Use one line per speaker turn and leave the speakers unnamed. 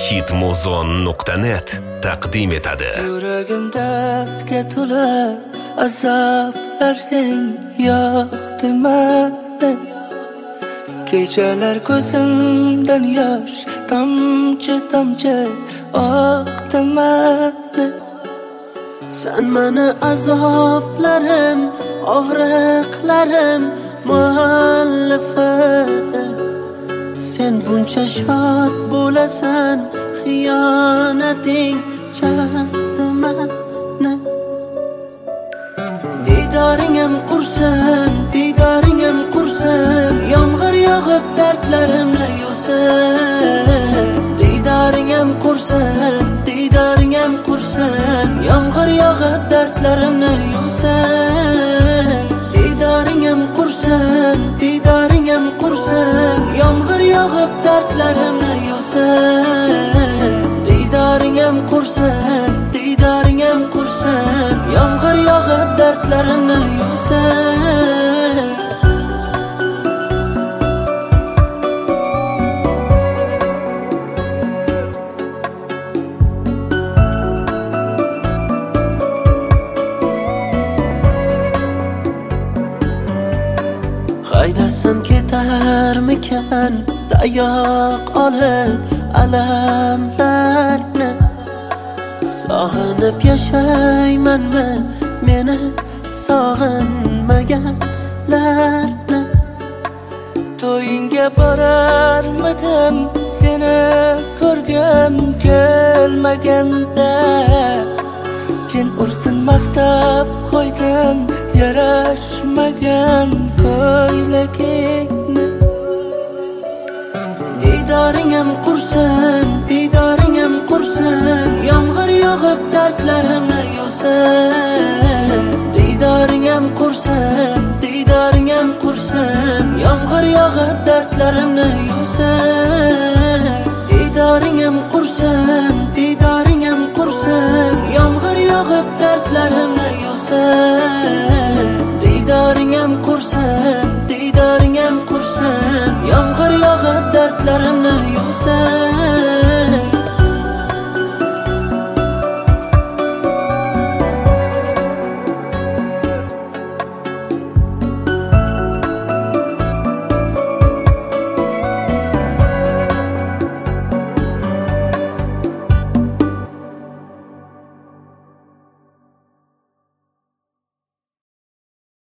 Hit-muzon.net taqdim etadi.
Yuragim dardga to'la, azoblaring yo'qdi menda. Kechalar ko'zimdan yosh tomchi oqdi menda.
Sen meni azoblarim, og'riqlarim muallifi. Sen buncha shod bo'lasan, xiyonating chaqdi meni. Didoringim qursin, yomg'ir yog'ib dardlarimni yuvsin. Didoringim qursin, yomg'ir yog'ib dardlarimni yuvsin. Didoringim qursin, yomg'ir yog'ib dardlarimni yuvsin. Didoringim qursin, yomg'ir yog'ib dardlarimni yuvsin. Haydasam ketarmikan tayoq olib alamlarni. Sog'inib yashaymanmi meni sog'inmaganlarni.
To'yingga borarmidim seni ko'rgim kelmaganda. Jin ursin maqtab qo'ydim yarashmagan ko'ylagingni. Didoringim qursin, yomg'ir yog'ib dardlarimni yuvsin. Didoringim qursin, yomg'ir yog'ib dardlarimni yuvsin. Didoringim qursin, yomg'ir yog'ib dardlarimni yuvsin. Didoringim qursin, yomg'ir yog'ib dardlarimni yuvsin.